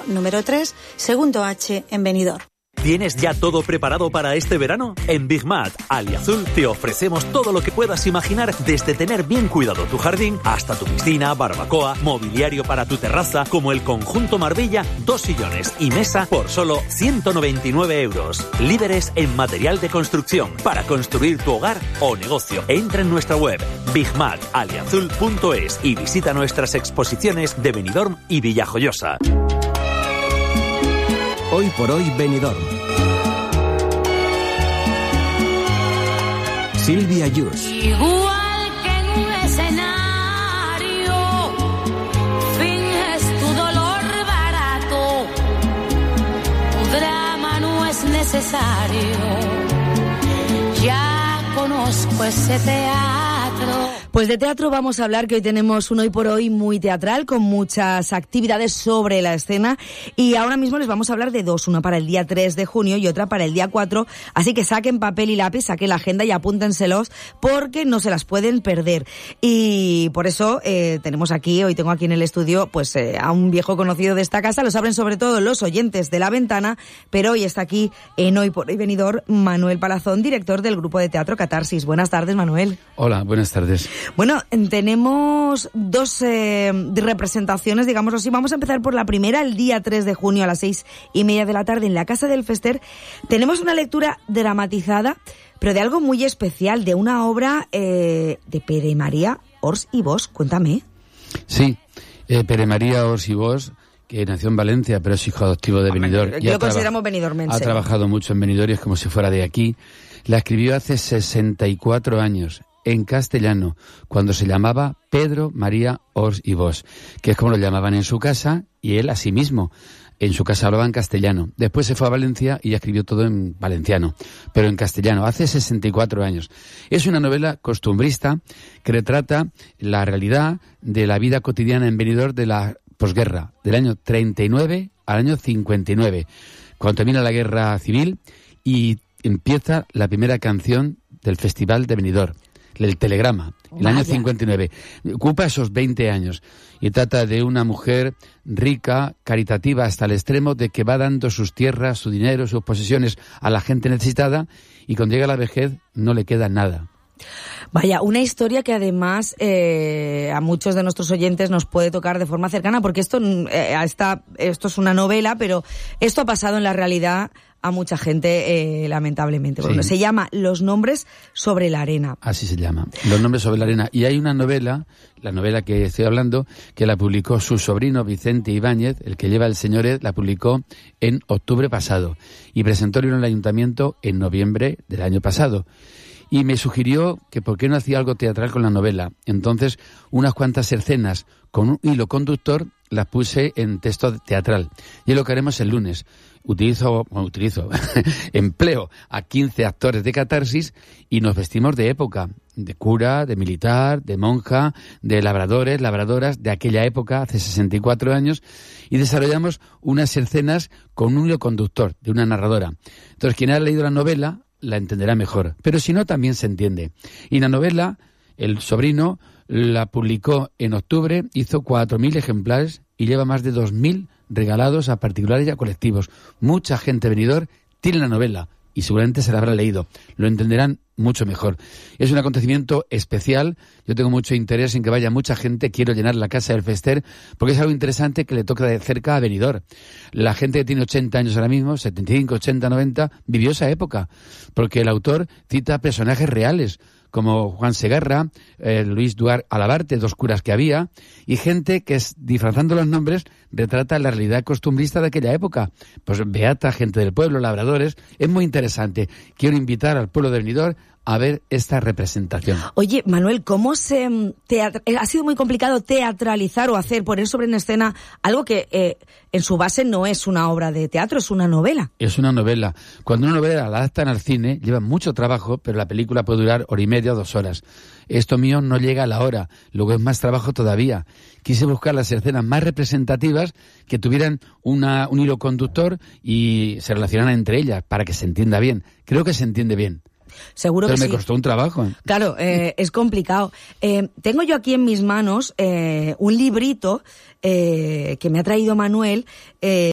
número 3, segundo H, en Benidorm. ¿Tienes ya todo preparado para este verano? En Big Mat, Aliazul, te ofrecemos todo lo que puedas imaginar, desde tener bien cuidado tu jardín hasta tu piscina, barbacoa, mobiliario para tu terraza, como el conjunto Marbella, 2 sillones y mesa por solo 199 euros. Líderes en material de construcción para construir tu hogar o negocio. Entra en nuestra web bigmataliazul.es y visita nuestras exposiciones de Benidorm y Villajoyosa. Hoy por hoy Benidorm. Silvia Yus. Igual que en un escenario, finges tu dolor barato, tu drama no es necesario, ya conozco ese teatro. Pues de teatro vamos a hablar, que hoy tenemos un Hoy por Hoy muy teatral, con muchas actividades sobre la escena, y ahora mismo les vamos a hablar de dos, una para el día 3 de junio y otra para el día 4, así que saquen papel y lápiz, saquen la agenda y apúntenselos, porque no se las pueden perder. Y por eso hoy tengo aquí en el estudio pues a un viejo conocido de esta casa, lo saben sobre todo los oyentes de La Ventana, pero hoy está aquí en Hoy por Hoy Benidorm Manuel Palazón, director del grupo de teatro Catarsis. Buenas tardes, Manuel. Hola, buenas tardes. Bueno, tenemos dos representaciones, digámoslo así. Vamos a empezar por la primera, el día 3 de junio a las 6:30 de la tarde en la Casa del Fester. Tenemos una lectura dramatizada, pero de algo muy especial, de una obra de Pere María Ors i Bosch. Cuéntame. Sí, Pere María Ors i Bosch, que nació en Valencia, pero es hijo adoptivo de Benidorm. Yo lo consideramos benidormense. Ha trabajado mucho en Benidorm y es como si fuera de aquí. La escribió hace 64 años. En castellano, cuando se llamaba Pedro María Ors i Bosch, que es como lo llamaban en su casa, y él a sí mismo. En su casa hablaba en castellano. Después se fue a Valencia y escribió todo en valenciano, pero en castellano, hace 64 años. Es una novela costumbrista que retrata la realidad de la vida cotidiana en Benidorm de la posguerra, del año 39 al año 59, cuando termina la guerra civil y empieza la primera canción del Festival de Benidorm. El Telegrama, el año 59. Ocupa esos 20 años y trata de una mujer rica, caritativa hasta el extremo de que va dando sus tierras, su dinero, sus posesiones a la gente necesitada, y cuando llega la vejez no le queda nada. Vaya, una historia que además a muchos de nuestros oyentes nos puede tocar de forma cercana, porque esto es una novela, pero esto ha pasado en la realidad a mucha gente, lamentablemente. Bueno, Sí. se llama Los nombres sobre la arena. Así se llama, Los nombres sobre la arena. Y hay una novela, la novela que estoy hablando, que la publicó su sobrino Vicente Ibáñez, el que lleva el señoret, la publicó en octubre pasado y presentó en el ayuntamiento en noviembre del año pasado. Y me sugirió que por qué no hacía algo teatral con la novela. Entonces, unas cuantas escenas con un hilo conductor las puse en texto teatral. Y es lo que haremos el lunes. Empleo a 15 actores de Catarsis y nos vestimos de época, de cura, de militar, de monja, de labradores, labradoras de aquella época, hace 64 años, y desarrollamos unas escenas con un hilo conductor de una narradora. Entonces, quien ha leído la novela la entenderá mejor, pero si no, también se entiende. Y la novela, el sobrino la publicó en octubre, hizo 4.000 ejemplares y lleva más de 2.000 regalados a particulares y a colectivos. Mucha gente venidor tiene la novela y seguramente se la habrá leído. Lo entenderán mucho mejor. Es un acontecimiento especial. Yo tengo mucho interés en que vaya mucha gente. Quiero llenar la Casa del Fester porque es algo interesante que le toca de cerca a Benidorm. La gente que tiene 80 años ahora mismo, 75, 80, 90, vivió esa época. Porque el autor cita personajes reales como Juan Segarra, Luis Duarte Alabarte, dos curas que había, y gente que, disfrazando los nombres, retrata la realidad costumbrista de aquella época. Pues beata, gente del pueblo, labradores. Es muy interesante. Quiero invitar al pueblo de Benidorm a ver esta representación. Oye, Manuel, ¿cómo ha sido muy complicado teatralizar o poner sobre en escena algo que en su base no es una obra de teatro, es una novela? Es una novela. Cuando una novela la adaptan al cine, lleva mucho trabajo, pero la película puede durar 1:30 o 2 horas. Esto mío no llega a la hora, luego es más trabajo todavía. Quise buscar las escenas más representativas que tuvieran un hilo conductor y se relacionaran entre ellas para que se entienda bien. Creo que se entiende bien. Seguro pero que me sí. costó un trabajo. Claro, es complicado. Tengo yo aquí en mis manos un librito que me ha traído Manuel,